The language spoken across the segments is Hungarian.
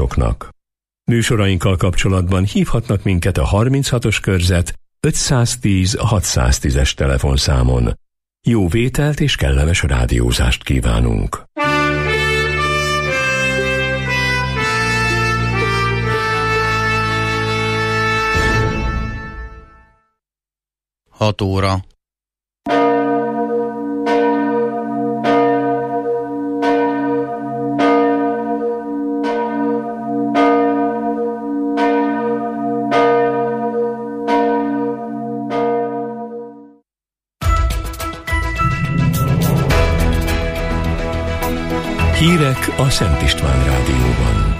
másoknak. Műsorainkkal kapcsolatban hívhatnak minket a 36-os körzet 510 610-es telefonszámon. Jó vételt és kellemes rádiózást kívánunk! Hat óra. Hírek a Szent István Rádióban.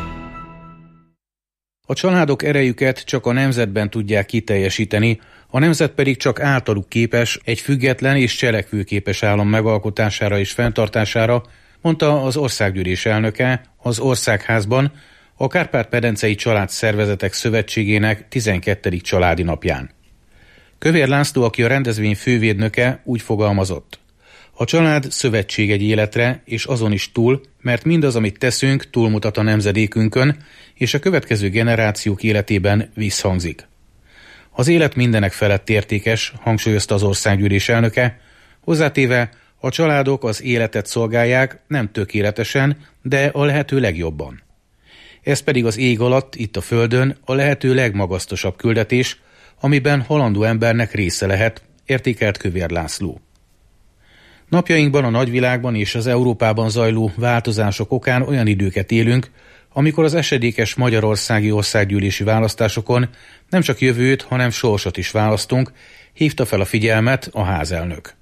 A családok erejüket csak a nemzetben tudják kiteljesíteni, a nemzet pedig csak általuk képes egy független és cselekvőképes állam megalkotására és fenntartására, mondta az Országgyűlés elnöke az Országházban a Kárpát-medencei Családszervezetek Szövetségének 12. családi napján. Kövér László, aki a rendezvény fővédnöke, úgy fogalmazott: a család szövetség egy életre, és azon is túl, mert mindaz, amit teszünk, túlmutat a nemzedékünkön, és a következő generációk életében visszhangzik. Az élet mindenek felett értékes, hangsúlyozta az Országgyűlés elnöke, hozzátéve, a családok az életet szolgálják, nem tökéletesen, de a lehető legjobban. Ez pedig az ég alatt, itt a földön, a lehető legmagasztosabb küldetés, amiben halandó embernek része lehet, értékelt Kövér László. Napjainkban a nagyvilágban és az Európában zajló változások okán olyan időket élünk, amikor az esedékes magyarországi országgyűlési választásokon nem csak jövőt, hanem sorsot is választunk, hívta fel a figyelmet a házelnök.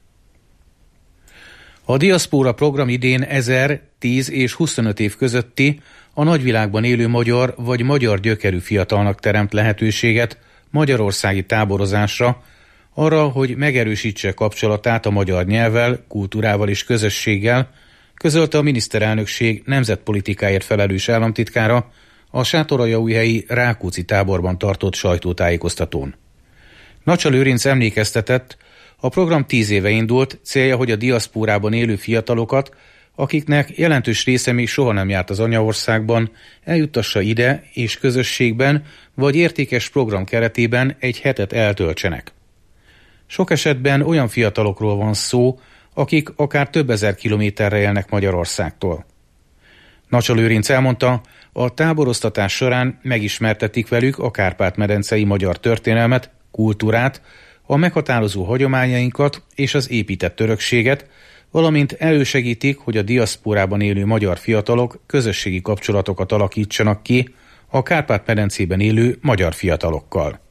A Diaszpóra program idén 1000, 10 és 25 év közötti, a nagyvilágban élő magyar vagy magyar gyökerű fiatalnak teremt lehetőséget magyarországi táborozásra, arra, hogy megerősítse kapcsolatát a magyar nyelvvel, kultúrával és közösséggel, közölte a miniszterelnökség nemzetpolitikáért felelős államtitkára a Sátoraljaújhelyi Rákóczi táborban tartott sajtótájékoztatón. Nacsa Lőrinc emlékeztetett, a program 10 éve indult, célja, hogy a diaszpórában élő fiatalokat, akiknek jelentős része még soha nem járt az anyaországban, eljuttassa ide és közösségben vagy értékes program keretében egy hetet eltöltsenek. Sok esetben olyan fiatalokról van szó, akik akár több ezer kilométerre élnek Magyarországtól. Nacsa Lőrinc elmondta, a táboroztatás során megismertetik velük a Kárpát-medencei magyar történelmet, kultúrát, a meghatározó hagyományainkat és az épített örökséget, valamint elősegítik, hogy a diaszpórában élő magyar fiatalok közösségi kapcsolatokat alakítsanak ki a Kárpát-medencében élő magyar fiatalokkal.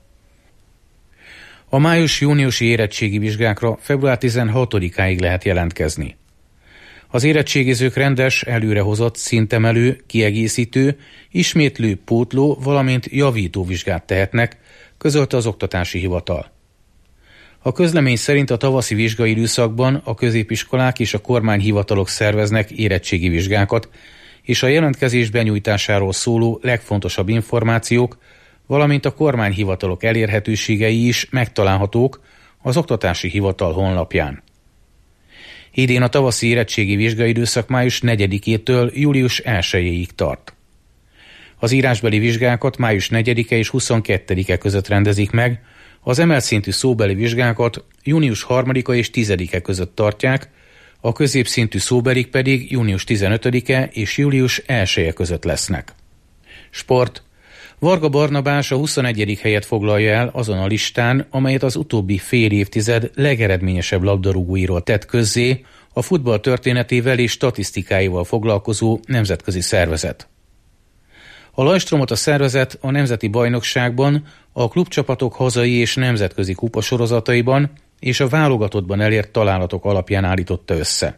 A május-júniusi érettségi vizsgákra február 16-áig lehet jelentkezni. Az érettségizők rendes, előrehozott, szintemelő, kiegészítő, ismétlő, pótló, valamint javító vizsgát tehetnek, közölte az Oktatási Hivatal. A közlemény szerint a tavaszi vizsgai időszakban a középiskolák és a kormányhivatalok szerveznek érettségi vizsgákat, és a jelentkezés benyújtásáról szóló legfontosabb információk, valamint a kormányhivatalok elérhetőségei is megtalálhatók az Oktatási Hivatal honlapján. Idén a tavaszi érettségi vizsgai időszak május 4-től július 1-ig tart. Az írásbeli vizsgákat május 4-e és 22-e között rendezik meg, az emelt szintű szóbeli vizsgákat június 3-a és 10-e között tartják, a középszintű szóbelik pedig június 15-e és július 1-e között lesznek. Sport. Varga Barnabás a 21. helyet foglalja el azon a listán, amelyet az utóbbi fél évtized legeredményesebb labdarúgóiról tett közzé a futball történetével és statisztikáival foglalkozó nemzetközi szervezet. A lajstromot a szervezet a nemzeti bajnokságban, a klubcsapatok hazai és nemzetközi kupasorozataiban és a válogatottban elért találatok alapján állította össze.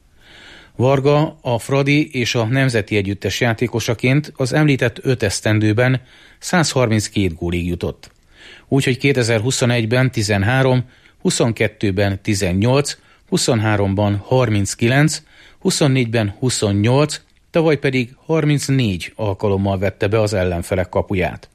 Varga a Fradi és a nemzeti együttes játékosaként az említett 5 esztendőben 132 gólig jutott. Úgyhogy 2021-ben 13, 22-ben 18, 23-ban 39, 24-ben 28, tavaly pedig 34 alkalommal vette be az ellenfelek kapuját.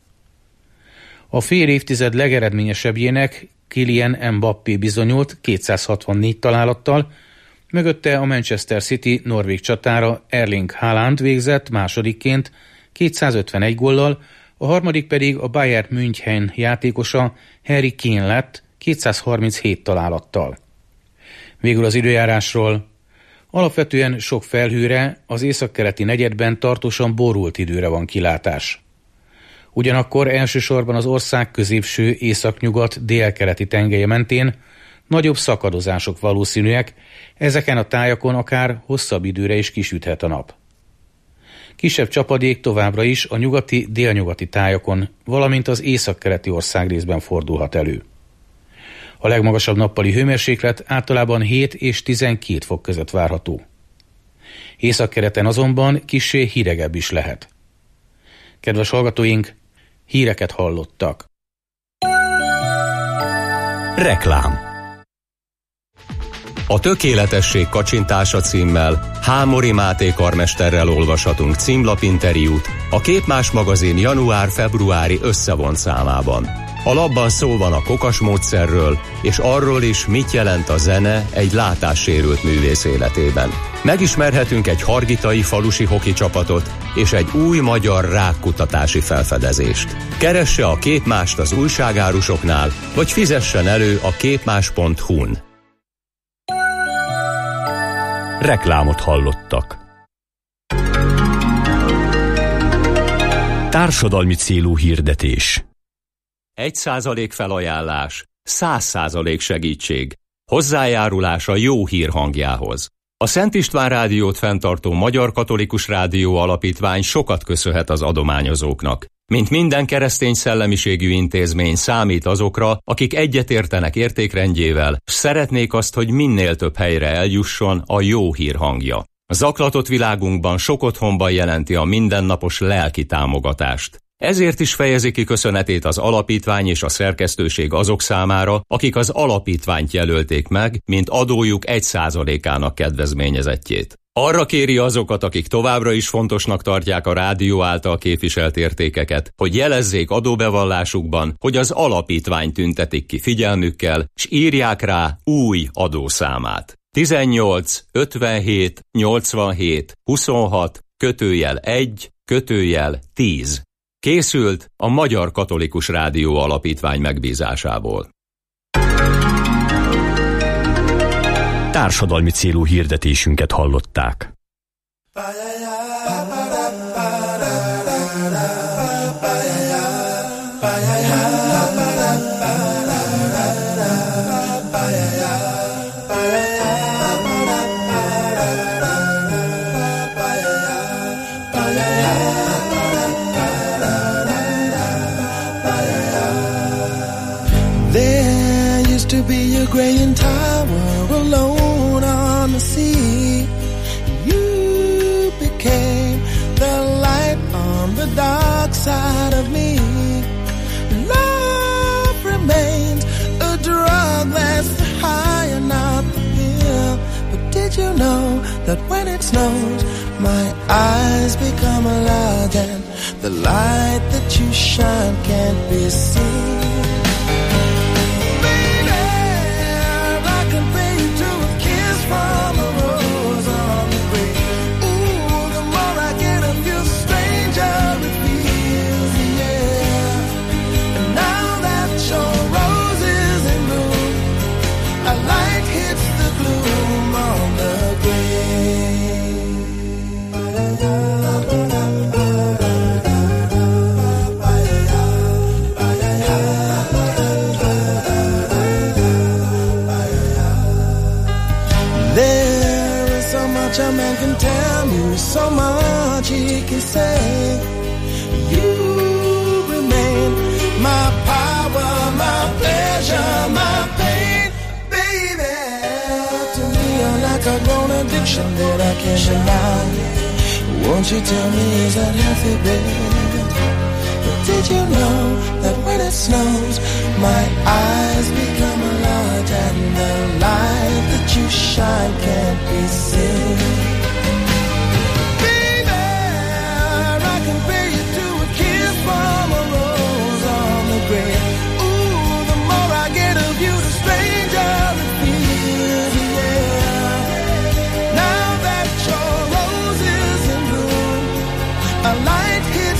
A fél évtized legeredményesebbjének Kylian Mbappé bizonyult 264 találattal, mögötte a Manchester City norvég csatára Erling Haaland végzett másodikként 251 góllal, a harmadik pedig a Bayern München játékosa Harry Kane lett 237 találattal. Végül az időjárásról. Alapvetően sok felhőre, az északkeleti negyedben tartósan borult időre van kilátás. Ugyanakkor elsősorban az ország középső északnyugat délkeleti tengelye mentén nagyobb szakadozások valószínűek, ezeken a tájakon akár hosszabb időre is kisüthet a nap. Kisebb csapadék továbbra is a nyugati, délnyugati tájakon, valamint az északkeleti országrészben fordulhat elő. A legmagasabb nappali hőmérséklet általában 7 és 12 fok között várható. Északkeleten azonban kissé hidegebb is lehet. Kedves hallgatóink, híreket hallottak. Reklám. A tökéletesség kacsintása címmel Hámori Máté karmesterrel olvashatunk címlapinterjút a Képmás magazin január-februári összevont számában. A labban szó van a kokas módszerről, és arról is, mit jelent a zene egy látássérült művész életében. Megismerhetünk egy hargitai falusi hoki csapatot és egy új magyar rákkutatási felfedezést. Keresse a Képmást az újságárusoknál, vagy fizessen elő a képmás.hu-n. Reklámot hallottak. Társadalmi célú hirdetés. 1% felajánlás, 100% segítség. Hozzájárulás a jó hír hangjához. A Szent István Rádiót fenntartó Magyar Katolikus Rádió Alapítvány sokat köszönhet az adományozóknak. Mint minden keresztény szellemiségű intézmény számít azokra, akik egyetértenek értékrendjével, s szeretnék azt, hogy minél több helyre eljusson a jó hír hangja. A zaklatott világunkban sok otthonban jelenti a mindennapos lelki támogatást. Ezért is fejezi ki köszönetét az alapítvány és a szerkesztőség azok számára, akik az alapítványt jelölték meg, mint adójuk 1%-ának kedvezményezettjét. Arra kéri azokat, akik továbbra is fontosnak tartják a rádió által képviselt értékeket, hogy jelezzék adóbevallásukban, hogy az alapítvány tüntetik ki figyelmükkel, s írják rá új adószámát. 18 57 87 26 /1 /10. Készült a Magyar Katolikus Rádió Alapítvány megbízásából. Társadalmi célú hirdetésünket hallották. Graying tower alone on the sea. You became the light on the dark side of me. Love remains a drug that's high and not the pill. But did you know that when it snows, my eyes become large and the light that you shine can't be seen? A man can tell you so much he can say. You remain my power, my pleasure, my pain, baby. To me you're like a grown addiction that I can't deny. Won't you tell me, is that healthy, baby? But did you know that when it snows, my eyes become large and the light that you shine can't be seen? Baby, I compare you to a kiss from a rose on the grave. Ooh, the more I get of you, the stranger it feels, yeah. Now that your rose is in bloom, a light hits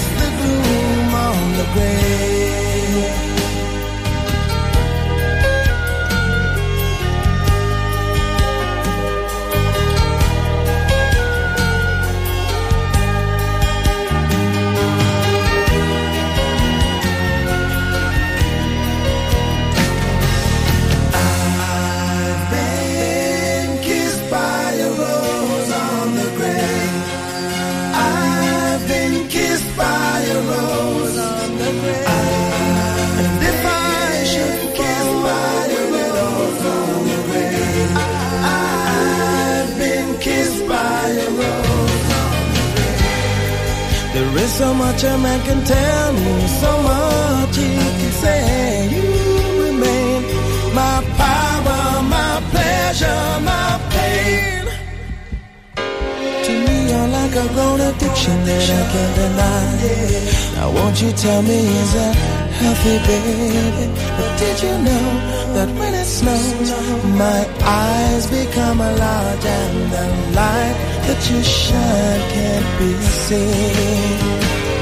So much a man can tell me, so much he can say. You remain my power, my pleasure, my pain. To me you're like a grown addiction that I can't deny. Now won't you tell me, is that healthy, baby? But did you know that when it snows, my eyes become a large and the light that you shine can't be seen?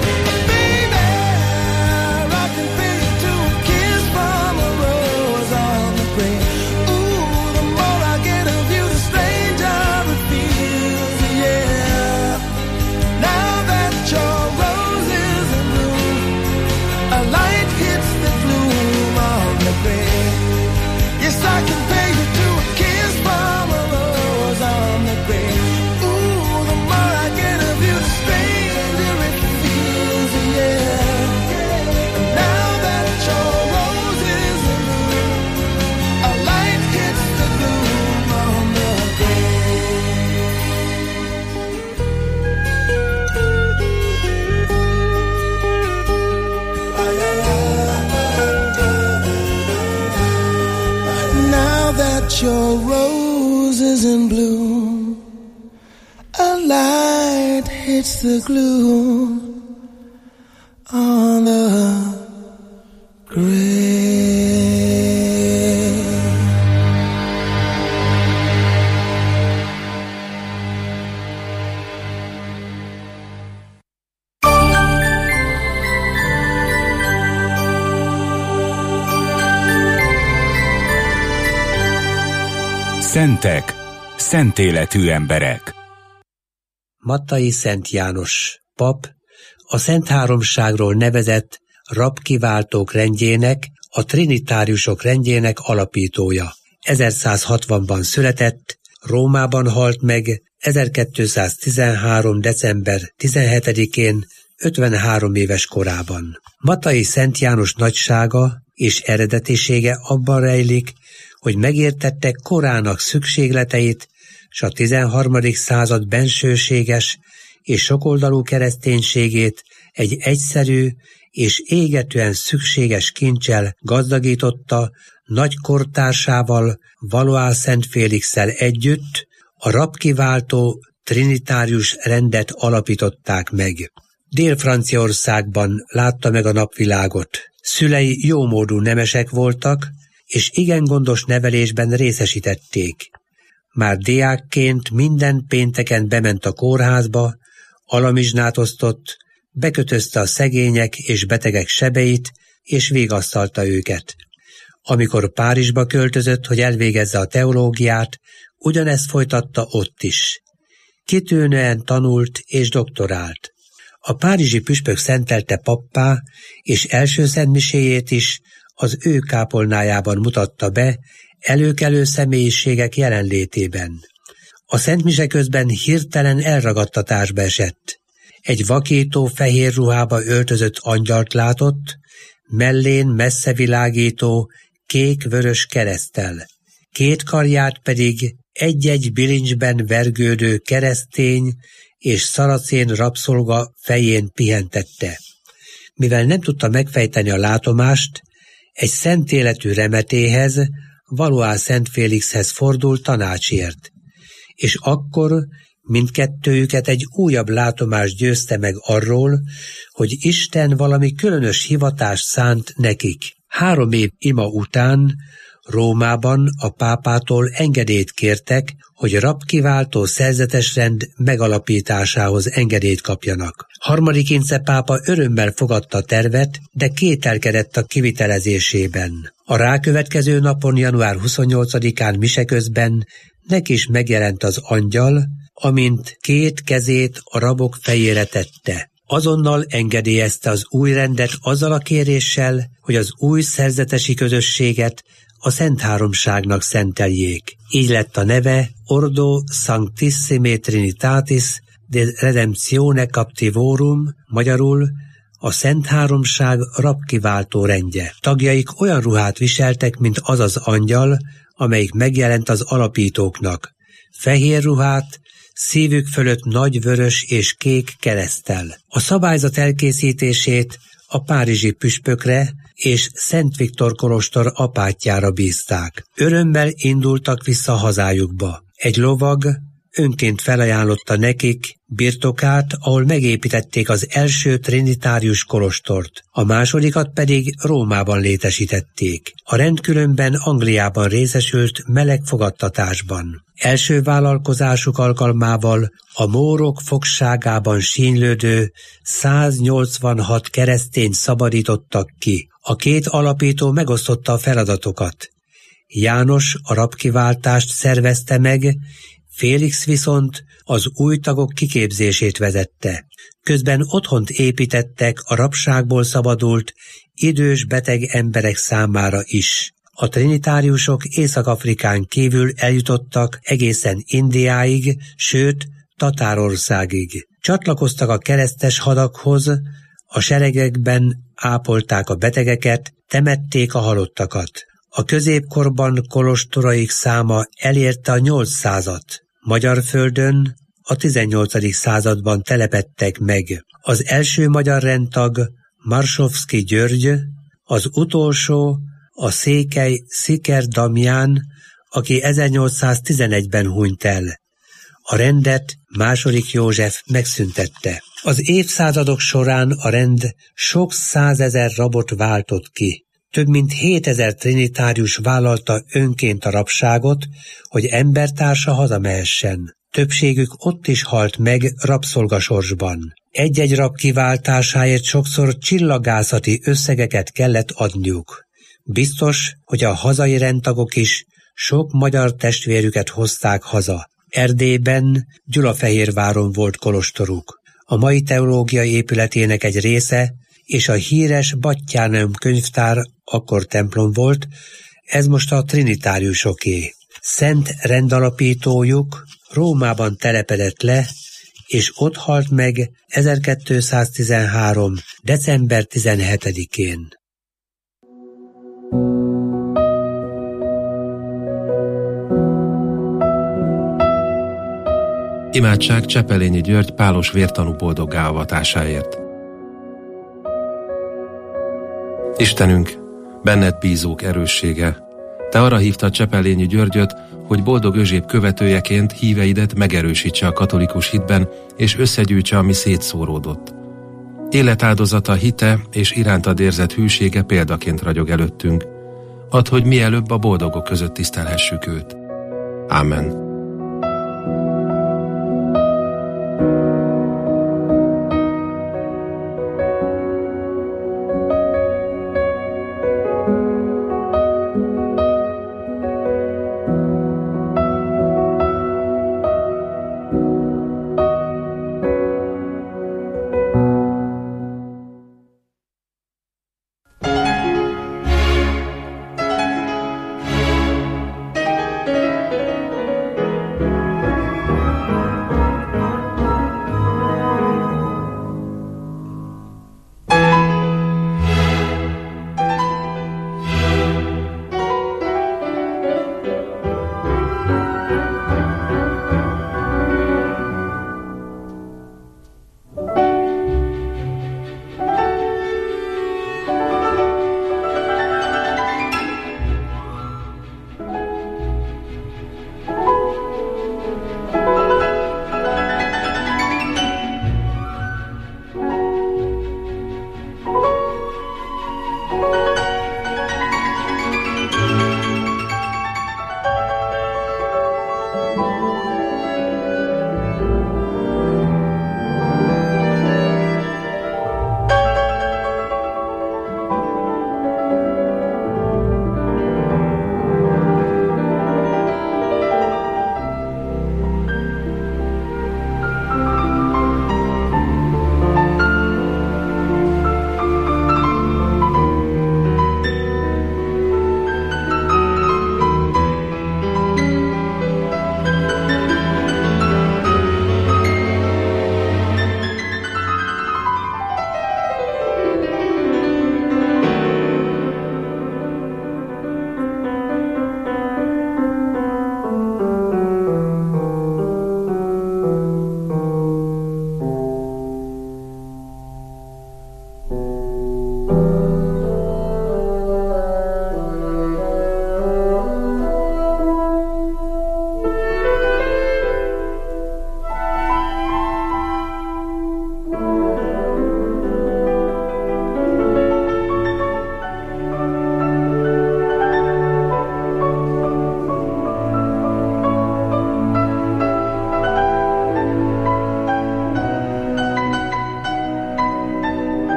Your rose is in bloom, a light hits the gloom on the grave. Szentek, szent életű emberek. Mattai Szent János, pap, a Szent Háromságról nevezett rabkiváltók rendjének, a trinitáriusok rendjének alapítója. 1160-ban született, Rómában halt meg 1213. december 17-én, 53 éves korában. Mattai Szent János nagysága és eredetisége abban rejlik, hogy megértette korának szükségleteit, s a 13. század bensőséges és sokoldalú kereszténységét egy egyszerű és égetően szükséges kincsel gazdagította nagy kortársával, Valois Szent Félixszel együtt, a rabkiváltó trinitárius rendet alapították meg. Dél-Franciaországban látta meg a napvilágot. Szülei jómódú nemesek voltak, és igen gondos nevelésben részesítették. Már diákként minden pénteken bement a kórházba, alamizsnát osztott, bekötözte a szegények és betegek sebeit, és vigasztalta őket. Amikor Párizsba költözött, hogy elvégezze a teológiát, ugyanezt folytatta ott is. Kitűnően tanult és doktorált. A párizsi püspök szentelte pappá, és első szentmiséjét is az ő kápolnájában mutatta be, előkelő személyiségek jelenlétében. A szentmise közben hirtelen elragadtatásba esett. Egy vakító fehér ruhába öltözött angyalt látott, mellén messzevilágító kék-vörös kereszttel. Két karját pedig egy-egy bilincsben vergődő keresztény és szaracén rabszolga fején pihentette. Mivel nem tudta megfejteni a látomást, egy szent életű remetéhez, Valois Szent Félixhez fordult tanácsért, és akkor mindkettőjüket egy újabb látomás győzte meg arról, hogy Isten valami különös hivatást szánt nekik. 3 év ima után Rómában a pápától engedélyt kértek, hogy rabkiváltó szerzetesrend megalapításához engedélyt kapjanak. Harmadik Ince pápa örömmel fogadta a tervet, de kételkedett a kivitelezésében. A rákövetkező napon, január 28-án mise közben neki is megjelent az angyal, amint 2 kezét a rabok fejére tette. Azonnal engedélyezte az új rendet azzal a kéréssel, hogy az új szerzetesi közösséget a Szent Háromságnak szenteljék. Így lett a neve Ordo Sanctissime Trinitatis de Redemptione Captivorum, magyarul a Szent Háromság rabkiváltó rendje. Tagjaik olyan ruhát viseltek, mint az az angyal, amelyik megjelent az alapítóknak. Fehér ruhát, szívük fölött nagy vörös és kék kereszttel. A szabályzat elkészítését a párizsi püspökre és Szent Viktor kolostor apátjára bízták. Örömmel indultak vissza hazájukba. Egy lovag önként felajánlotta nekik birtokát, ahol megépítették az első trinitárius kolostort, a másodikat pedig Rómában létesítették. A rend különben Angliában részesült meleg fogadtatásban. Első vállalkozásuk alkalmával a mórok fogságában sínylődő 186 keresztényt szabadítottak ki. A két alapító megosztotta a feladatokat. János a rabkiváltást szervezte meg, Félix viszont az új tagok kiképzését vezette. Közben otthont építettek a rabságból szabadult, idős beteg emberek számára is. A trinitáriusok Észak-Afrikán kívül eljutottak egészen Indiáig, sőt Tatárországig. Csatlakoztak a keresztes hadakhoz, a seregekben ápolták a betegeket, temették a halottakat. A középkorban kolostoraik száma elérte a 800-at. Magyar földön a 18. században telepedtek meg. Az első magyar rendtag Marsovszky György, az utolsó a székely Sziker Damján, aki 1811-ben hunyt el. A rendet II. József megszüntette. Az évszázadok során a rend sok százezer rabot váltott ki. Több mint 7000 trinitárius vállalta önként a rabságot, hogy embertársa hazamehessen. Többségük ott is halt meg rabszolgasorsban. Egy-egy rab kiváltásáért sokszor csillagászati összegeket kellett adniuk. Biztos, hogy a hazai rendtagok is sok magyar testvérüket hozták haza. Erdélyben, Gyulafehérváron volt kolostoruk. A mai teológiai épületének egy része és a híres Batthyáneum könyvtár akkor templom volt, ez most a trinitáriusoké. Szent rendalapítójuk Rómában telepedett le, és ott halt meg 1213. december 17-én. Imádság Csepelényi György pálos vértanú boldoggá avatásáért. Istenünk, benned bízók erőssége, te arra hívtad Csepelényi Györgyöt, hogy boldog Özséb követőjeként híveidet megerősítse a katolikus hitben, és összegyűjtse, ami szétszóródott. Életáldozata, hite és irántad érzett hűsége példaként ragyog előttünk. Add, hogy mielőbb a boldogok között tisztelhessük őt. Ámen.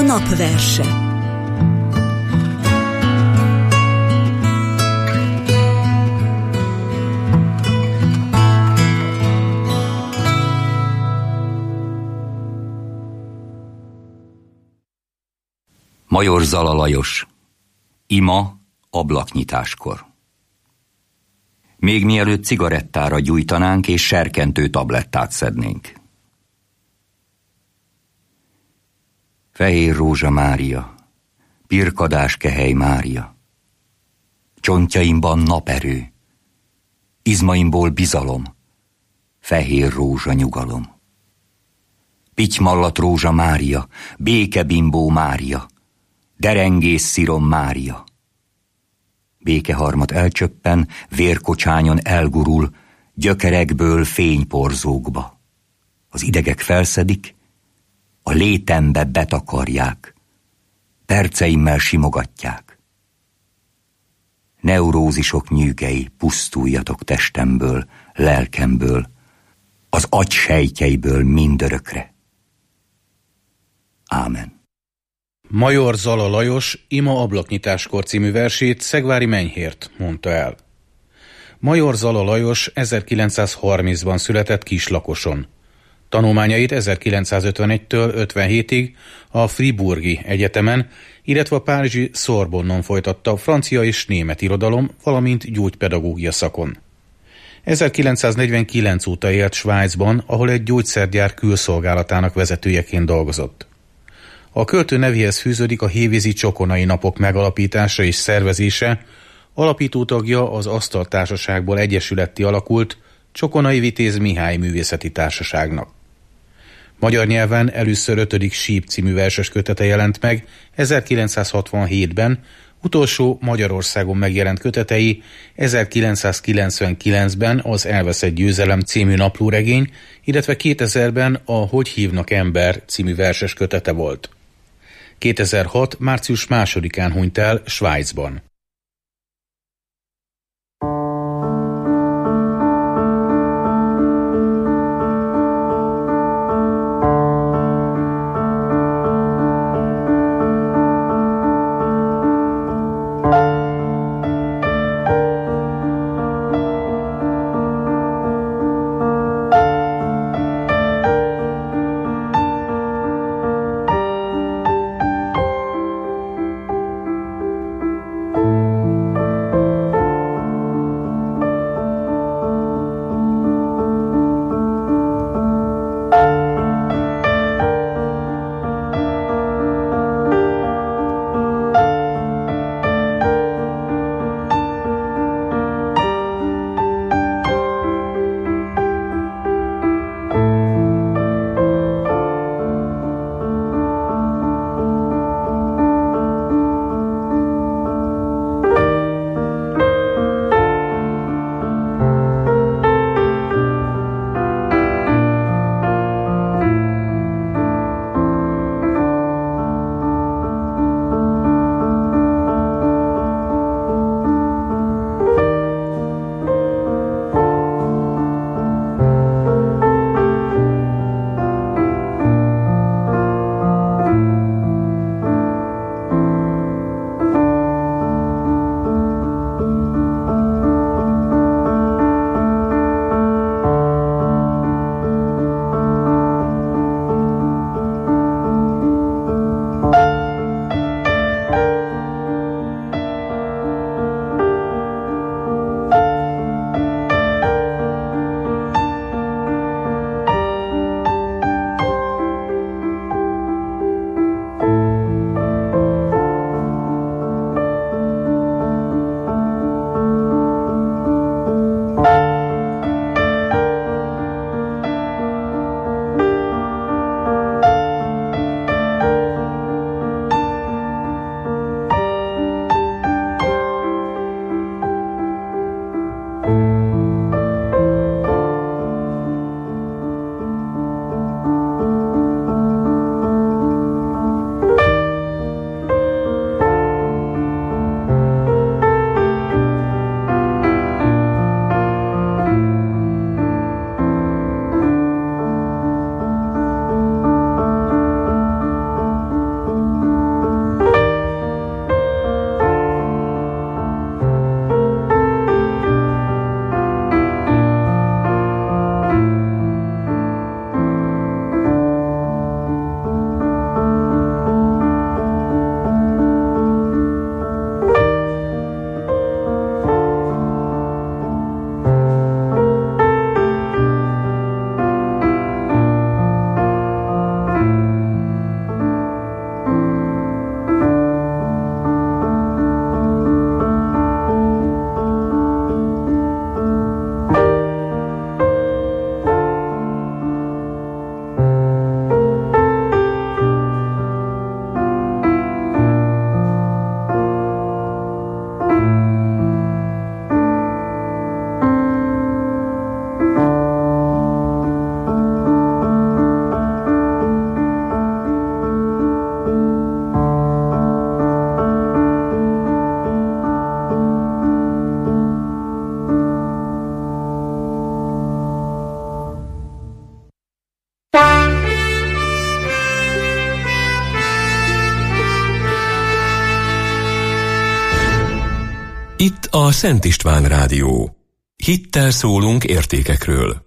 A napverse. Major Zala Lajos. Ima ablaknyitáskor. Még mielőtt cigarettára gyújtanánk és serkentő tablettát szednénk. Fehér Rózsa Mária, pirkadás Kehely Mária. Csontjaimban naperő, izmaimból bizalom, fehér rózsa nyugalom. Pitymallat Rózsa Mária, békebimbó Mária, derengész szirom Mária. Békeharmat elcsöppen, vérkocsányon elgurul, gyökerekből fényporzókba. Az idegek felszedik, a létembe betakarják, perceimmel simogatják. Neurózisok nyűgei, pusztuljatok testemből, lelkemből, az agy sejtjeiből mindörökre. Ámen. Major Zala Lajos Ima ablaknyitáskor című versét Szegvári Menyhért mondta el. Major Zala Lajos 1930-ban született Kislakoson. Tanulmányait 1951-től 57-ig a Friburgi Egyetemen, illetve a párizsi Sorbonnon folytatta francia és német irodalom, valamint gyógypedagógia szakon. 1949 óta élt Svájcban, ahol egy gyógyszergyár külszolgálatának vezetőjeként dolgozott. A költő nevéhez fűződik a hévízi csokonai napok megalapítása és szervezése, alapító tagja az Asztaltársaságból egyesületté alakult Csokonai Vitéz Mihály Művészeti Társaságnak. Magyar nyelven először 5. síp című verses kötete jelent meg 1967-ben, utolsó Magyarországon megjelent kötetei 1999-ben az Elveszett győzelem című naplóregény, illetve 2000-ben a Hogy hívnak ember című verses kötete volt. 2006. március 2-án hunyt el Svájcban. a Szent István Rádió. Hittel szólunk értékekről.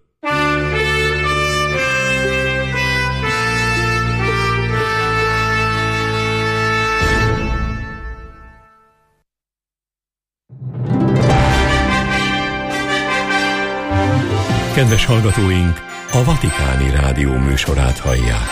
Kedves hallgatóink, a Vatikáni Rádió műsorát hallják.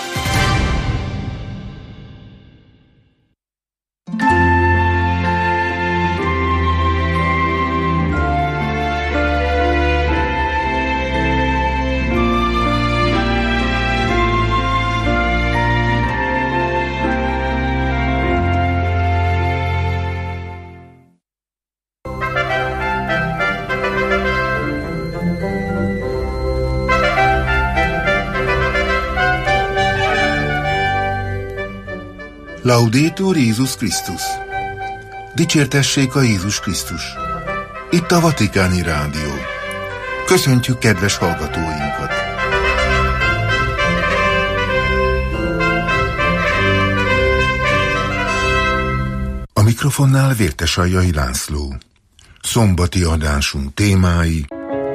Laudetur Jézus Krisztus! Dicsértessék a Jézus Krisztus! Itt a Vatikáni Rádió. Köszöntjük kedves hallgatóinkat! A mikrofonnál Vértesaljai László. Szombati adásunk témái: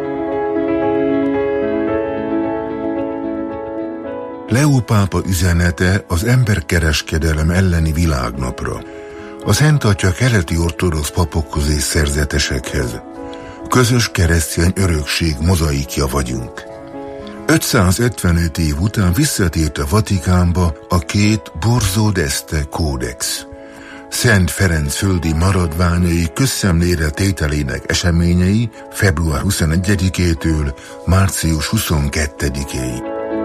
Leó pápa üzenete az emberkereskedelem elleni világnapra, a Szent Atya keleti ortodox papokhoz és szerzetesekhez. Közös keresztény örökség mozaikja vagyunk. 555 év után visszatért a Vatikánba a két Borzo d'Este kódex, Szent Ferenc földi maradványai közszemlére tételének eseményei február 21-től március 22-ig.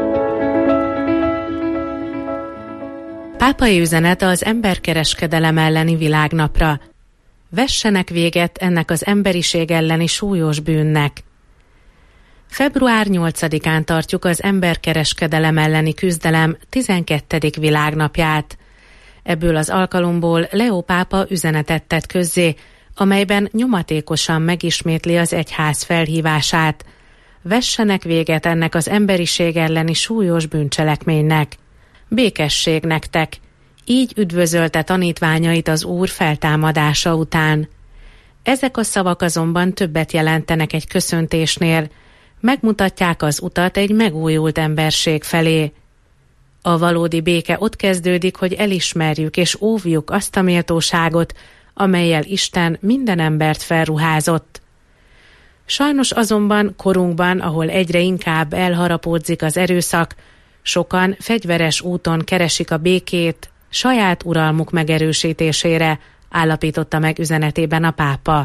Pápai üzenet az emberkereskedelem elleni világnapra. Vessenek véget ennek az emberiség elleni súlyos bűnnek. Február 8-án tartjuk az emberkereskedelem elleni küzdelem 12. világnapját. Ebből az alkalomból Leó pápa üzenetet tett közzé, amelyben nyomatékosan megismétli az egyház felhívását. Vessenek véget ennek az emberiség elleni súlyos bűncselekménynek. Békesség nektek! Így üdvözölte tanítványait az Úr feltámadása után. Ezek a szavak azonban többet jelentenek egy köszöntésnél, megmutatják az utat egy megújult emberség felé. A valódi béke ott kezdődik, hogy elismerjük és óvjuk azt a méltóságot, amellyel Isten minden embert felruházott. Sajnos azonban korunkban, ahol egyre inkább elharapódzik az erőszak, sokan fegyveres úton keresik a békét saját uralmuk megerősítésére, állapította meg üzenetében a pápa.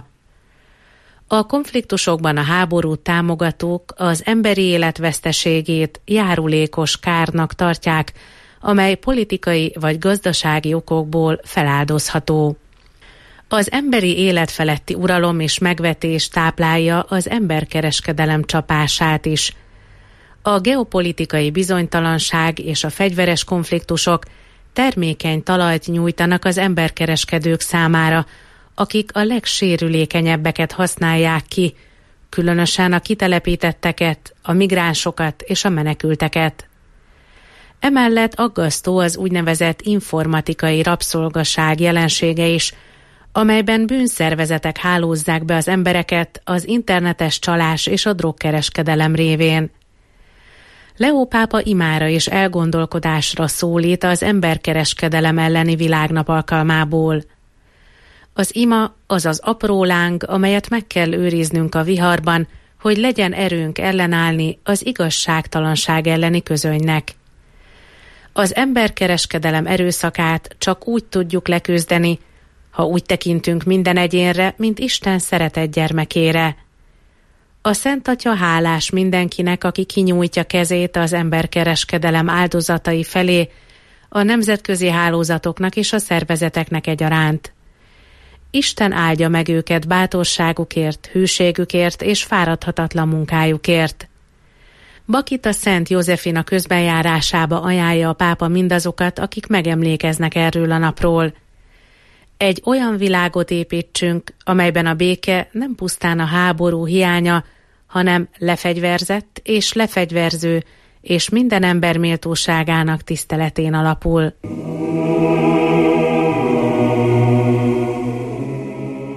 A konfliktusokban a háborút támogatók az emberi élet veszteségét járulékos kárnak tartják, amely politikai vagy gazdasági okokból feláldozható. Az emberi élet feletti uralom és megvetés táplálja az emberkereskedelem csapását is. A geopolitikai bizonytalanság és a fegyveres konfliktusok termékeny talajt nyújtanak az emberkereskedők számára, akik a legsérülékenyebbeket használják ki, különösen a kitelepítetteket, a migránsokat és a menekülteket. Emellett aggasztó az úgynevezett informatikai rabszolgaság jelensége is, amelyben bűnszervezetek hálózzák be az embereket az internetes csalás és a drogkereskedelem révén. Leó pápa imára és elgondolkodásra szólít az emberkereskedelem elleni világnap alkalmából. Az ima az az apró láng, amelyet meg kell őriznünk a viharban, hogy legyen erőnk ellenállni az igazságtalanság elleni közönynek. Az emberkereskedelem erőszakát csak úgy tudjuk leküzdeni, ha úgy tekintünk minden egyénre, mint Isten szeretett gyermekére. A Szent Atya hálás mindenkinek, aki kinyújtja kezét az emberkereskedelem áldozatai felé, a nemzetközi hálózatoknak és a szervezeteknek egyaránt. Isten áldja meg őket bátorságukért, hűségükért és fáradhatatlan munkájukért. Bakita Szent Józsefina közbenjárásába ajánlja a pápa mindazokat, akik megemlékeznek erről a napról. Egy olyan világot építsünk, amelyben a béke nem pusztán a háború hiánya, hanem lefegyverzett és lefegyverző, és minden ember méltóságának tiszteletén alapul.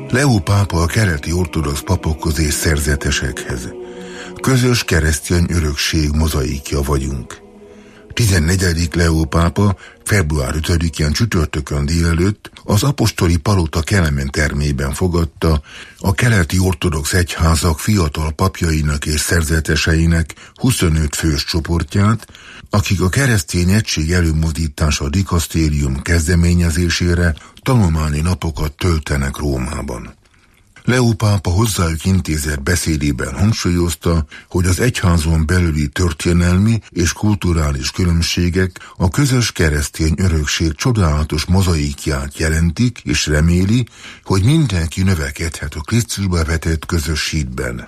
Leó pápa a keleti ortodox papokhoz és szerzetesekhez. Közös keresztény örökség mozaikja vagyunk. 14. Leó pápa február 5-én csütörtökön délelőtt az apostoli palota Kelemen termében fogadta a keleti ortodox egyházak fiatal papjainak és szerzeteseinek 25 fős csoportját, akik a keresztény egység előmozdítása dikasztérium kezdeményezésére tanulmányi napokat töltenek Rómában. Leó pápa hozzájuk intézett beszédében hangsúlyozta, hogy az egyházon belüli történelmi és kulturális különbségek a közös keresztény örökség csodálatos mozaikját jelentik, és reméli, hogy mindenki növekedhet a Krisztusba vetett közös hitben.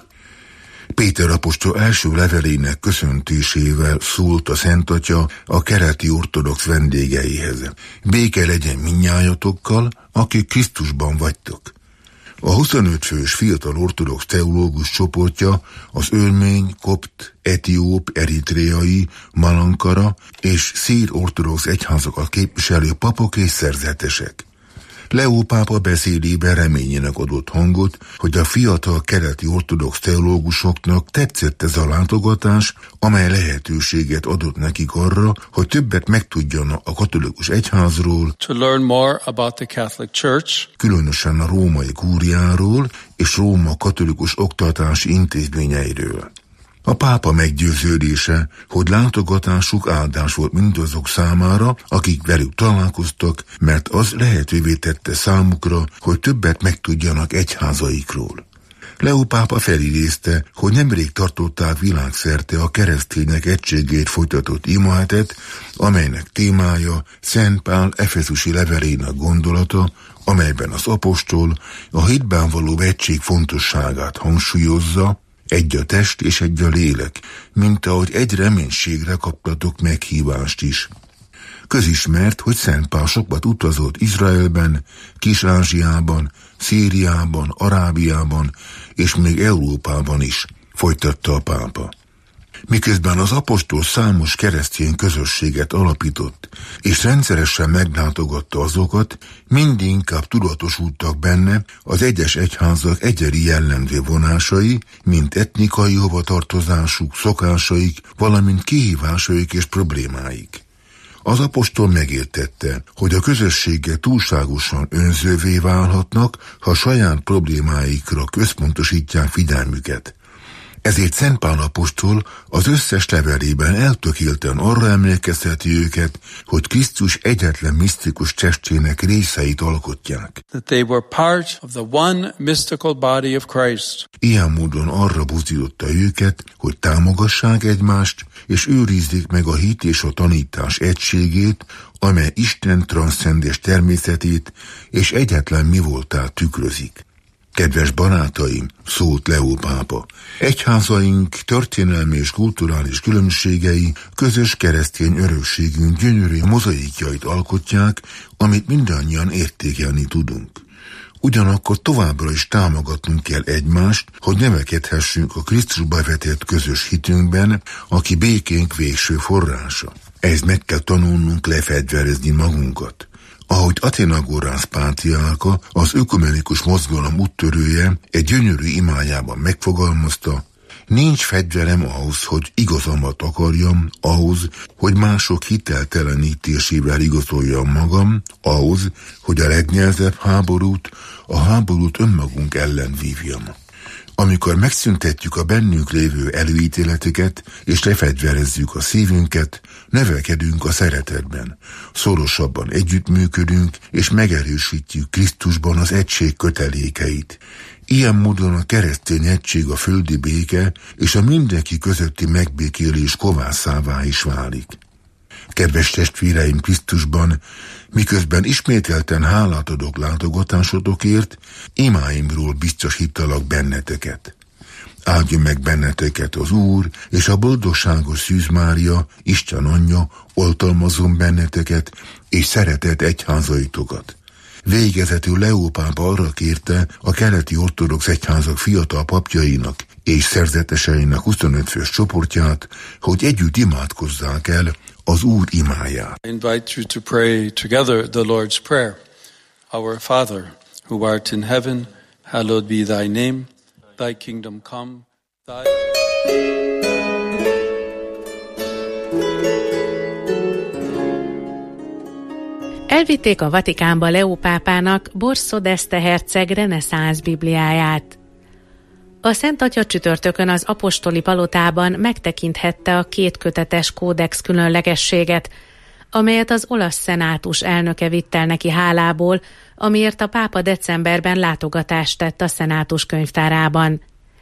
Péter apostol első levelének köszöntésével szólt a Szent Atya a keleti ortodox vendégeihez. Béke legyen mindnyájatokkal, akik Krisztusban vagytok. A 25 fős fiatal ortodox teológus csoportja az örmény, kopt, etióp, eritreai, malankara és szír ortodox egyházakat képviselő papok és szerzetesek. Leó pápa beszédében reményének adott hangot, hogy a fiatal keleti ortodox teológusoknak tetszett ez a látogatás, amely lehetőséget adott nekik arra, hogy többet megtudjanak a katolikus egyházról, to learn more about the Catholic Church, különösen a római kúriáról és Róma katolikus oktatási intézményeiről. A pápa meggyőződése, hogy látogatásuk áldás volt mindazok számára, akik velük találkoztak, mert az lehetővé tette számukra, hogy többet megtudjanak egyházaikról. Leó pápa felidézte, hogy nemrég tartották világszerte a keresztények egységét folytatott imahetet, amelynek témája Szent Pál efezusi levelének gondolata, amelyben az apostol a hitben való egység fontosságát hangsúlyozza, egy a test és egy a lélek, mint ahogy egy reménységre kaptatok meghívást is. Közismert, hogy Szent Pál sokat utazott Izraelben, Kis-Ázsiában, Szíriában, Arábiában és még Európában is, folytatta a pápa. Miközben az apostol számos keresztény közösséget alapított, és rendszeresen meglátogatta azokat, mindig inkább tudatosultak benne az egyes egyházak egyedi jellemző vonásai, mint etnikai hovatartozásuk, szokásaik, valamint kihívásaik és problémáik. Az apostol megértette, hogy a közösségek túlságosan önzővé válhatnak, ha saját problémáikra központosítják figyelmüket. Ezért Szent Pál apostol az összes levelében eltökélten arra emlékezteti őket, hogy Krisztus egyetlen misztikus testének részeit alkotják. That they were part of the one mystical body of Christ. Ilyen módon arra buzdította őket, hogy támogassák egymást, és őrizzék meg a hit és a tanítás egységét, amely Isten transzcendens természetét és egyetlen mi voltát tükrözik. Kedves barátaim, szólt Leó pápa, egyházaink történelmi és kulturális különbségei közös keresztény örökségünk gyönyörű mozaikjait alkotják, amit mindannyian értékelni tudunk. Ugyanakkor továbbra is támogatnunk kell egymást, hogy növekedhessünk a Krisztusba vetett közös hitünkben, aki békénk végső forrása. Ehhez meg kell tanulnunk lefegyverezni magunkat. Ahogy Athenagorász pátriárka, az ökumenikus mozgalom úttörője egy gyönyörű imájában megfogalmazta, nincs fegyverem ahhoz, hogy igazamat akarjam, ahhoz, hogy mások hiteltelenítésével igazoljam magam, ahhoz, hogy a legnehezebb háborút, a háborút önmagunk ellen vívjam. Amikor megszüntetjük a bennünk lévő előítéleteket, és lefegyverezzük a szívünket, növekedünk a szeretetben, szorosabban együttműködünk, és megerősítjük Krisztusban az egység kötelékeit. Ilyen módon a keresztény egység a földi béke és a mindenki közötti megbékélés kovászává is válik. Kedves testvéreim Krisztusban, miközben ismételten hálát adok látogatásodokért, imáimról biztosítalak benneteket. Áldja meg benneteket az Úr, és a boldogságos Szűz Mária, Isten anyja, oltalmazom benneteket, és szeretett egyházaitokat. Végezetül Leó pápa arra kérte a keleti ortodox egyházak fiatal papjainak és szerzeteseinek 25 fős csoportját, hogy együtt imádkozzák el az Úr imáját. I invite you to pray together the Lord's Prayer. Our Father, who art in heaven, hallowed be thy name, thy kingdom come, thy... Elvitték a Vatikánba Leó pápának Borso d'Este herceg reneszánsz bibliáját. A Szent Atya csütörtökön az apostoli palotában megtekinthette a 2 kötetes kódex különlegességet, amelyet az olasz szenátus elnöke vitt el neki hálából, amiért a pápa decemberben látogatást tett a szenátus könyvtárában.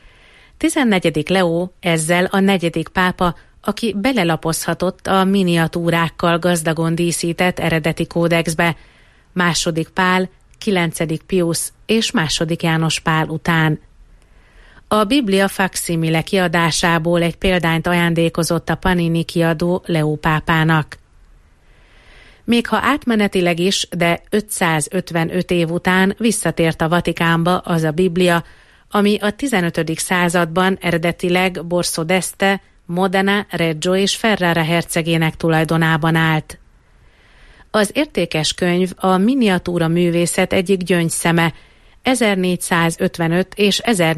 14. Leó ezzel a 4. pápa, aki belelapozhatott a miniatúrákkal gazdagon díszített eredeti kódexbe, 2. Pál, 9. Pius és 2. János Pál után. A Biblia facsimile kiadásából egy példányt ajándékozott a Panini kiadó Leó pápának. Még ha átmenetileg is, de 555 év után visszatért a Vatikánba az a Biblia, ami a 15. században eredetileg Borso d'Este, Modena, Reggio és Ferrara hercegének tulajdonában állt. Az értékes könyv a miniatúra művészet egyik gyöngyszeme, 1455 és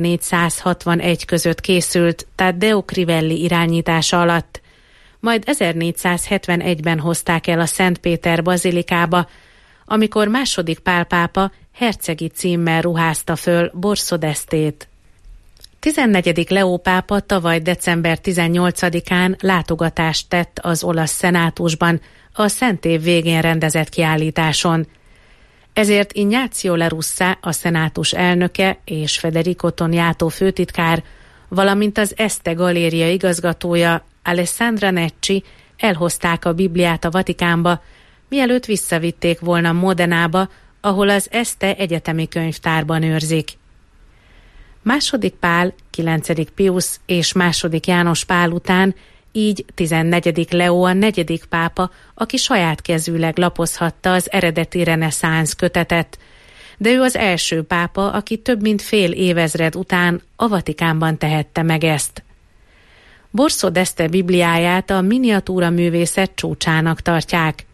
1461 között készült Taddeo Crivelli irányítása alatt, majd 1471-ben hozták el a Szent Péter bazilikába, amikor II. Pál pápa hercegi címmel ruházta föl Borso d'Estét. 14. Leó pápa tavaly december 18-án látogatást tett az olasz szenátusban a Szent Év végén rendezett kiállításon. Ezért Ignacio La Russa, a szenátus elnöke, és Federico Toniato főtitkár, valamint az Este galéria igazgatója, Alessandra Necci elhozták a Bibliát a Vatikánba, mielőtt visszavitték volna Modenába, ahol az Este egyetemi könyvtárban őrzik. 2. Pál, 9. Pius és 2. János Pál után így 14. Leó a 4. pápa, aki saját kezűleg lapozhatta az eredeti reneszánsz kötetet, de ő az első pápa, aki több mint fél évezred után a Vatikánban tehette meg ezt. Borso d'Este bibliáját a miniatúra művészet csúcsának tartják.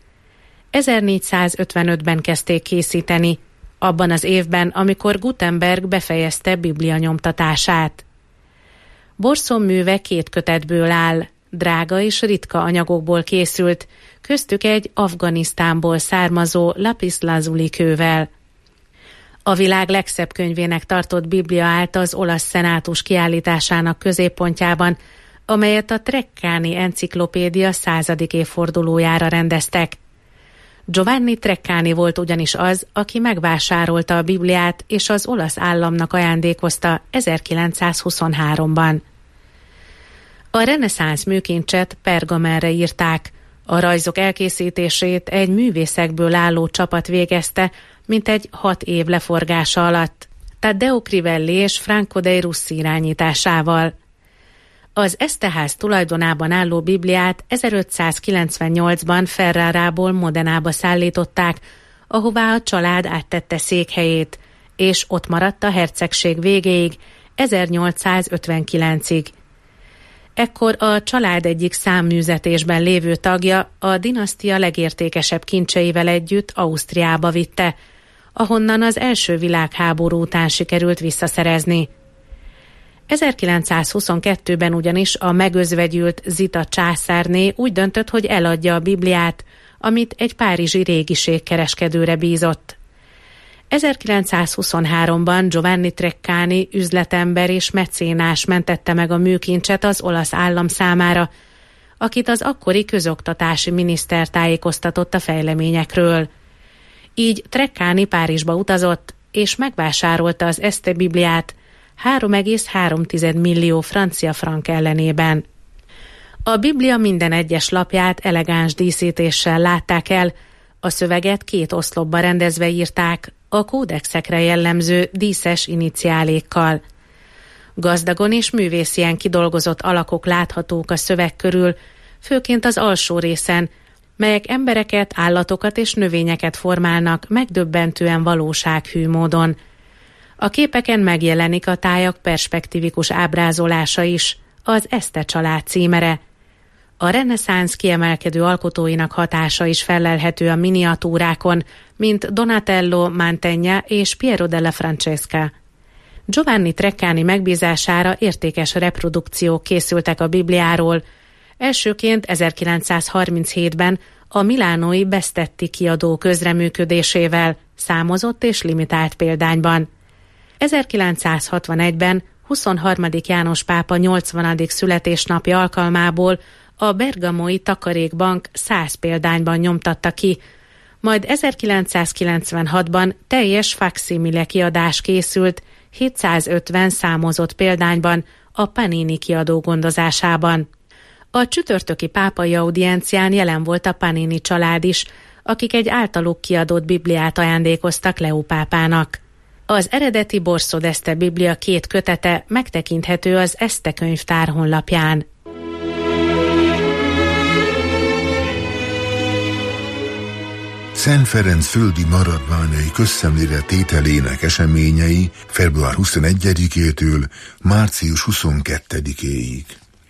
1455-ben kezdték készíteni, abban az évben, amikor Gutenberg befejezte Biblia nyomtatását. Borso műve 2 kötetből áll, drága és ritka anyagokból készült, köztük egy Afganisztánból származó lapis lazuli kővel. A világ legszebb könyvének tartott Biblia állt az olasz szenátus kiállításának középpontjában, amelyet a Treccani enciklopédia 100. évfordulójára rendeztek. Giovanni Treccani volt ugyanis az, aki megvásárolta a Bibliát és az olasz államnak ajándékozta 1923-ban. A reneszánsz műkincset pergamenre írták, a rajzok elkészítését egy művészekből álló csapat végezte, mintegy 6 év leforgása alatt, Taddeo Crivelli és Franco dei Russi irányításával. Az Eszteház tulajdonában álló Bibliát 1598-ban Ferrarából Modenába szállították, ahová a család áttette székhelyét, és ott maradt a hercegség végéig, 1859-ig. Ekkor a család egyik számműzetésben lévő tagja a dinasztia legértékesebb kincseivel együtt Ausztriába vitte, ahonnan az első világháború után sikerült visszaszerezni. 1922-ben ugyanis a megözvegyült Zita császárné úgy döntött, hogy eladja a Bibliát, amit egy párizsi régiségkereskedőre bízott. 1923-ban Giovanni Treccani üzletember és mecénás mentette meg a műkincset az olasz állam számára, akit az akkori közoktatási miniszter tájékoztatott a fejleményekről. Így Treccani Párizsba utazott, és megvásárolta az Este Bibliát 3,3 millió francia frank ellenében. A Biblia minden egyes lapját elegáns díszítéssel látták el, a szöveget 2 oszlopba rendezve írták, a kódexekre jellemző díszes iniciálékkal. Gazdagon és művészien kidolgozott alakok láthatók a szöveg körül, főként az alsó részen, melyek embereket, állatokat és növényeket formálnak megdöbbentően valósághű módon. A képeken megjelenik a tájak perspektívikus ábrázolása is, az Este család címere. A reneszánsz kiemelkedő alkotóinak hatása is fellelhető a miniatúrákon, mint Donatello, Mantegna és Piero della Francesca. Giovanni Treccani megbízására értékes reprodukciók készültek a Bibliáról. Elsőként 1937-ben a milánói Bestetti kiadó közreműködésével, számozott és limitált példányban. 1961-ben 23. János pápa 80. születésnapja alkalmából a Bergamoi Takarékbank 100 példányban nyomtatta ki, majd 1996-ban teljes facsimile kiadás készült 750 számozott példányban a Panini kiadó gondozásában. A csütörtöki pápai audiencián jelen volt a Panini család is, akik egy általuk kiadott Bibliát ajándékoztak Leó pápának. Az eredeti Borso d'Este Biblia 2 kötete megtekinthető az Este könyvtár honlapján. Szent Ferenc földi maradványai közszemlére tételének eseményei február 21-től március 22-éig.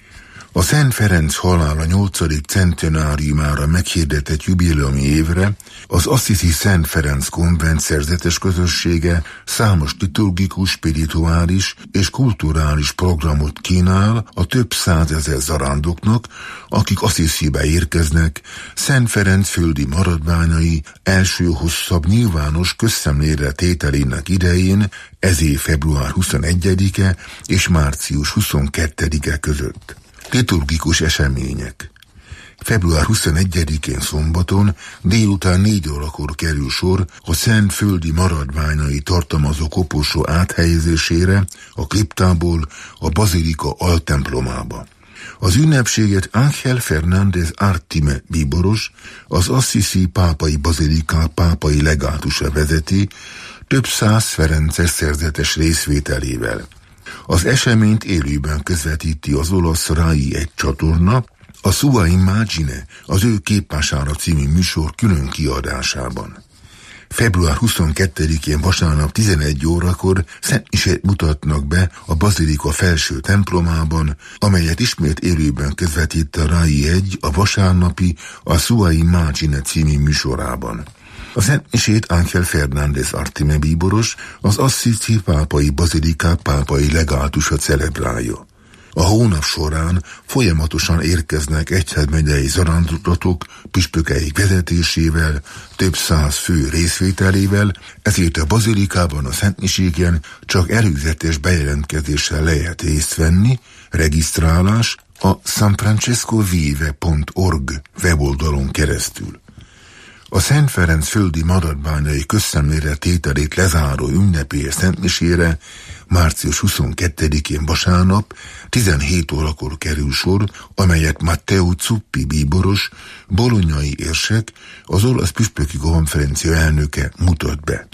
A Szent Ferenc halála 8. centenáriumára meghirdetett jubileumi évre az Assisi Szent Ferenc konvent szerzetes közössége számos liturgikus, spirituális és kulturális programot kínál a több százezer zarándoknak, akik Assisibe érkeznek Szent Ferenc földi maradványai első hosszabb nyilvános közszemlére tételének idején, ez év február 21-e és március 22-e között. Liturgikus események. Február 21-én szombaton délután 4 órakor kerül sor a szent földi maradványai tartalmazó koporsó áthelyezésére a kriptából a bazilika altemplomába. Az ünnepséget Ángel Fernández Artime bíboros, az Assisi pápai bazilika pápai legátusa vezeti, több száz ferences szerzetes részvételével. Az eseményt élőben közvetíti az olasz Rai 1 csatorna, a Sua Immagine, az ő képmására című műsor külön kiadásában. Február 22-én vasárnap 11 órakor szentmisét mutatnak be a bazilika felső templomában, amelyet ismét élőben közvetít a Rai 1 a vasárnapi a Sua Immagine című műsorában. A szentmisét Ángel Fernández Artime bíboros, az Assisi pápai bazilika pápai legátusa celebrálja. A hónap során folyamatosan érkeznek egyházmegyei zarándoklatok püspökeik vezetésével, több száz fő részvételével, ezért a bazilikában a szentmiséken csak előzetes bejelentkezéssel lehet részt venni, regisztrálás a sanfrancescovive.org weboldalon keresztül. A Szent Ferenc földi maradványai közszemlére tételét lezáró ünnepélyes szentmisére március 22-én vasárnap 17 órakor kerül sor, amelyet Matteo Zuppi bíboros, bolognai érsek, az olasz püspöki konferencia elnöke mutat be.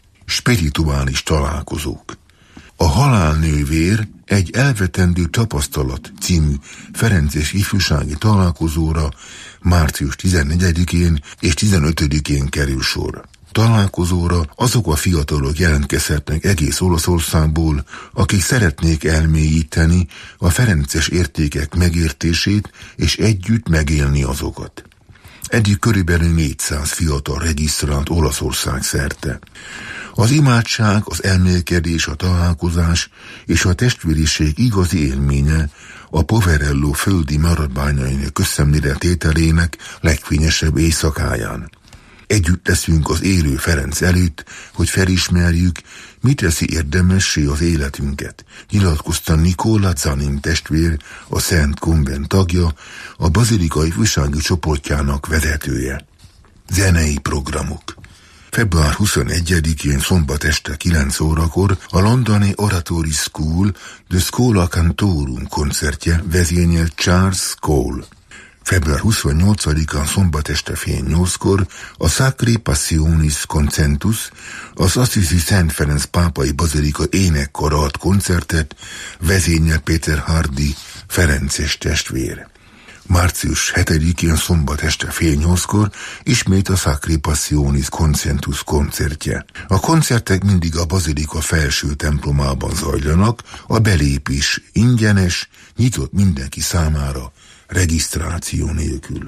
Spirituális találkozók. A halálnővér egy elvetendő tapasztalat című ferences ifjúsági találkozóra március 14-én és 15-én kerül sor. Találkozóra azok a fiatalok jelentkezhetnek egész Olaszországból, akik szeretnék elmélyíteni a ferences értékek megértését és együtt megélni azokat. Eddig körülbelül 400 fiatal regisztrált Olaszország szerte. Az imádság, az elmélkedés, a találkozás és a testvériség igazi élménye a Poverello földi maradványainak közszemlére tételének legfényesebb éjszakáján. Együtt leszünk az élő Ferenc előtt, hogy felismerjük, mit teszi érdemessé az életünket, nyilatkozta Nicola Zanin testvér, a Szent Konvent tagja, a bazilikai ifjúsági csoportjának vezetője. Zenei programok. Február 21-én szombat este 9 órakor a londoni Oratory School The Schola Cantorum koncertje vezényelt Charles Cole. Február 28-án szombat este fél 8-kor a Sacri Passionis Concentus, az Assisi Szent Ferenc pápai bazilika énekkar alt koncertet vezényel Péter Hardy ferences testvér. Március 7-én szombat este fél 8-kor ismét a Sacri Passionis Concentus koncertje. A koncertek mindig a bazilika felső templomában zajlanak, a belépés ingyenes, nyitott mindenki számára, regisztráció nélkül.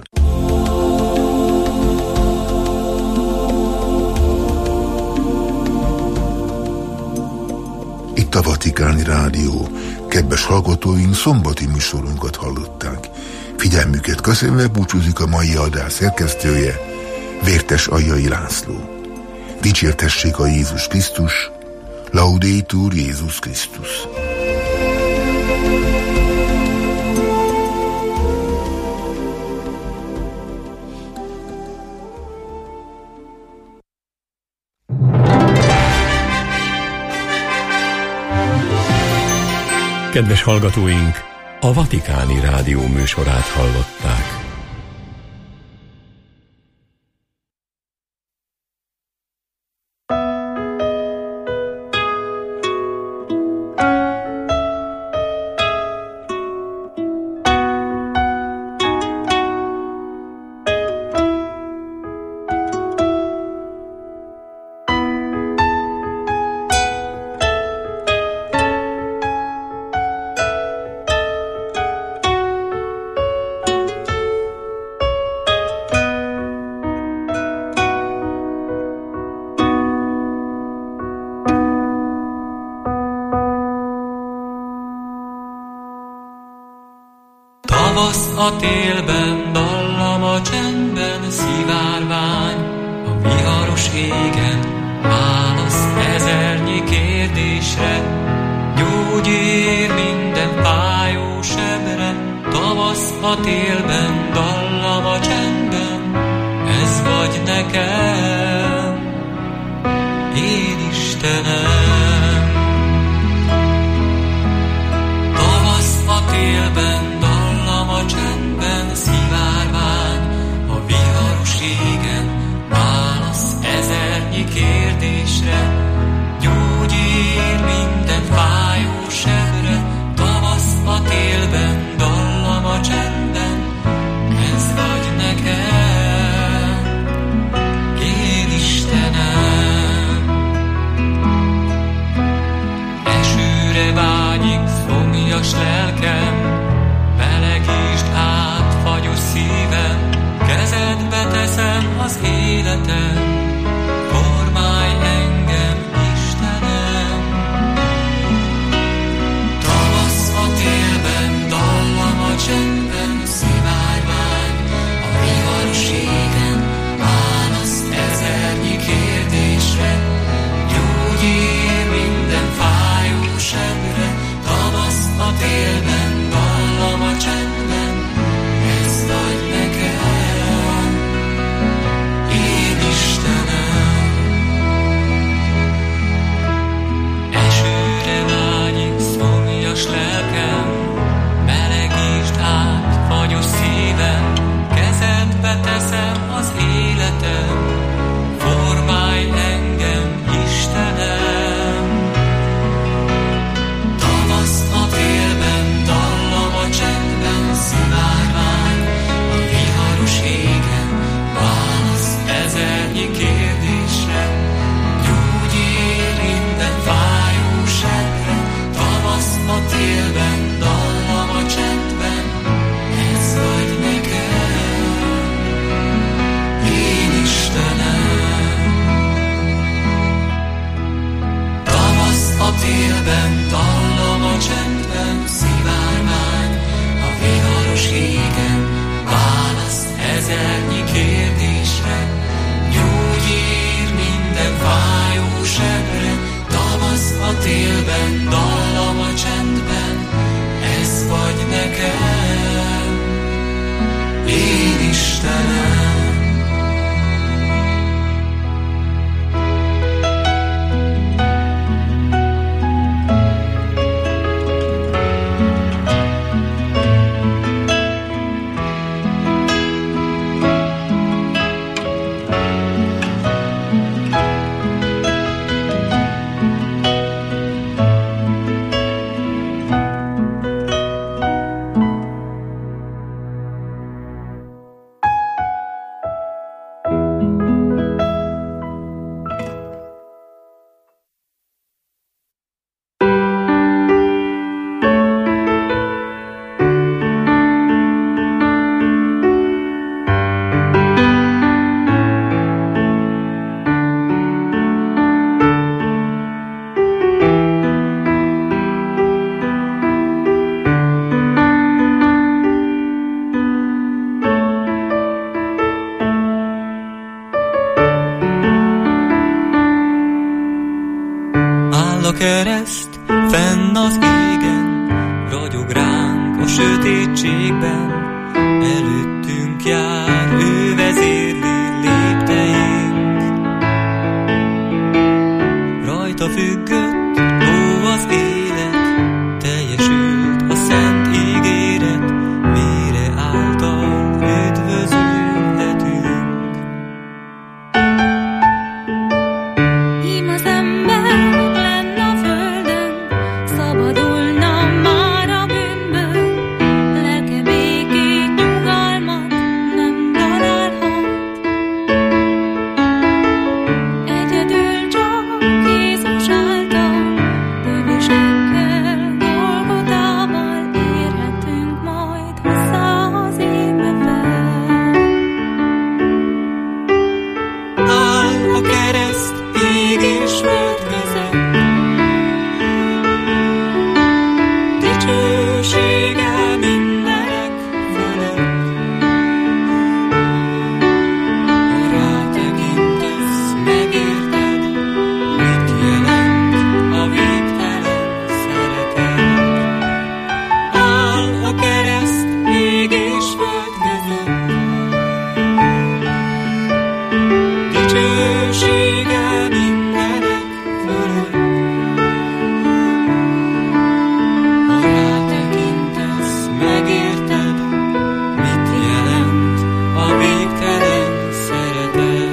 Itt a Vatikáni Rádió. Kedves hallgatóink, szombati műsorunkat hallották. Figyelmüket köszönve búcsúzik a mai adás szerkesztője, Vértes Aljai László. Dicsértessék a Jézus Krisztus, Laudetur Jézus Krisztus. Kedves hallgatóink, a Vatikáni Rádió műsorát hallották. A télben, dallam a csendben, szivárvány a viharos égen, válasz ezernyi kérdésre, gyógyír minden fájó sebre. Tavasz a télben, dallam a csendben, ez vagy nekem, én Istenem. Tavasz a télben, a csendben, szivárvány a viharos égen, válasz ezernyi kérdésre, gyógyír minden fájó sebre. Tavasz a télben, dallam a csendben, ez vagy nekem, én Istenem. Esőre vágyik szomjas lelkem, melegítsd át fagyos szívem, kezedbe teszem az életem, formálj engem Áll a kereszt fenn az égen, ragyog ránk a sötétségben, előttünk jár, ő vezérli lépteink. Rajta függött, ó az élet, teljesült a szent ígéret, mire által üdvözülhetünk. Ím az ember lenn a földön, szabadulna már a bűnből, lelke békét, nyugalmat nem találhat. Egyedül csak Jézus által, bűnösekkel, Golgotával érhetünk majd hozzá az égbe fel. Áll a kereszt ég és föld között, dicsősége mindenek fölött. Ha rátekintesz, megérted, mit jelent a végtelen szeretet. Áll a kereszt ég és föld között, dicsősége mindenek fölött. Ha rátekintesz, megérted, mit jelent a végtelen szeretet.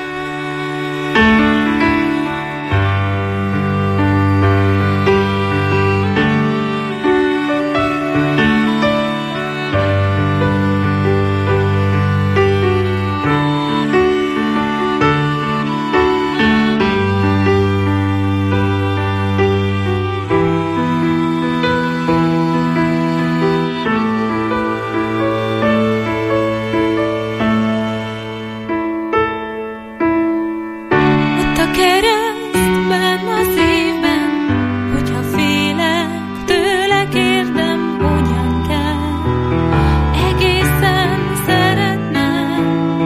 Ott a keresztben a szívben, hogyha félek, tőle kérdem, hogyan kell egészen szeretnem.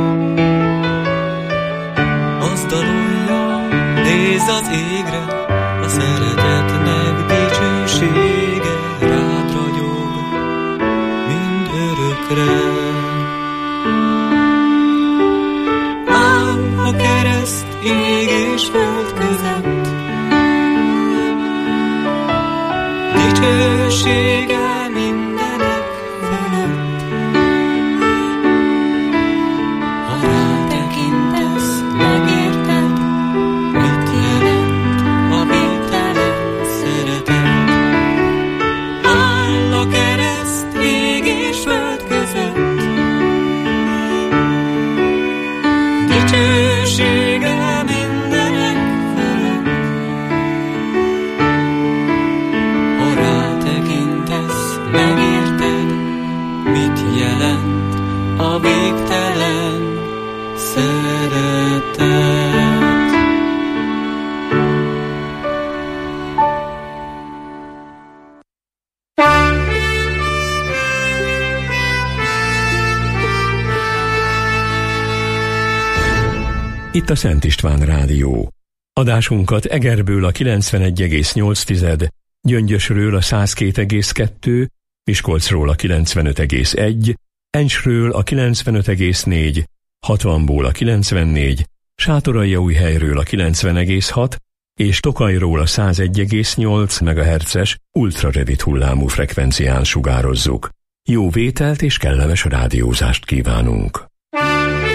Azt dalolja, nézz az égre, a szeretetnek dicsősége rád ragyog mind örökre. Áll a kereszt ég és föld között, dicsősége mindenek fölött. Ha rátekintesz, megérted, mit jelent a végtelen szeretet. Áll a kereszt ég és föld között, dicsősége mindenek fölött. Ha rátekintesz, megérted, mit jelent a végtelen szeretet. Itt a Szent István Rádió. Adásunkat Egerből a 91,8, Gyöngyösről a 102,2, Miskolcról a 95,1, Encsről a 95,4, 60-ból a 94, Sátoraljaújhelyről a 90,6 és Tokajról a 101,8 MHz-es ultrarövid hullámú frekvencián sugározzuk. Jó vételt és kellemes rádiózást kívánunk!